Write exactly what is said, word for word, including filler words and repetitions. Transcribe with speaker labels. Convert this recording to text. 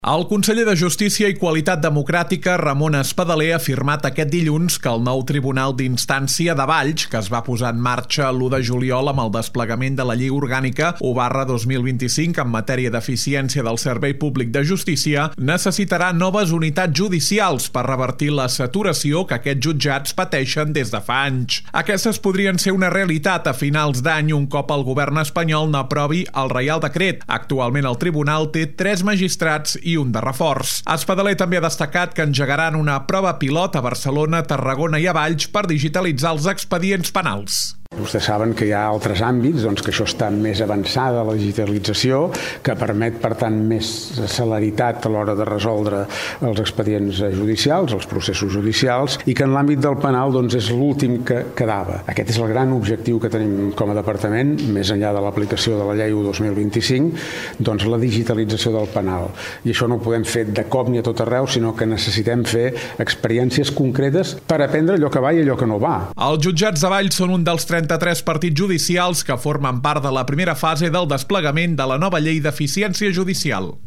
Speaker 1: El conseller de Justícia i Qualitat Democràtica, Ramon Espadaler, ha afirmat aquest dilluns que el nou Tribunal d'Instància de Valls, que es va posar en marxa l'u de juliol amb el desplegament de la Llei Orgànica u barra dos mil vint-i-cinc en matèria d'eficiència del servei públic de justícia, necessitarà noves unitats judicials per revertir la saturació que aquests jutjats pateixen des de fa anys. Aquestes podrien ser una realitat a finals d'any un cop el govern espanyol n'aprovi el Reial Decret. Actualment el tribunal té tres magistrats i un de reforç. Espadaler també ha destacat que engegaran una prova pilot a Barcelona, Tarragona i a Valls per digitalitzar els expedients penals.
Speaker 2: Vostès saben que hi ha altres àmbits doncs, que això està més avançada, la digitalització, que permet, per tant, més celeritat a l'hora de resoldre els expedients judicials, els processos judicials, i que en l'àmbit del penal doncs, és l'últim que quedava. Aquest és el gran objectiu que tenim com a departament, més enllà de l'aplicació de la llei u dos mil vint-i-cinc, doncs la digitalització del penal. I això no ho podem fer de cop ni a tot arreu, sinó que necessitem fer experiències concretes per aprendre allò que va i allò que no va.
Speaker 1: Els jutjats de Valls són un dels trenta-tres partits judicials que formen part de la primera fase del desplegament de la nova llei d'eficiència judicial.